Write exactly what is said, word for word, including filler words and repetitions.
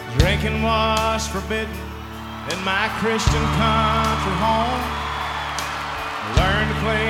Drinking was forbidden in my Christian country home. Learned to play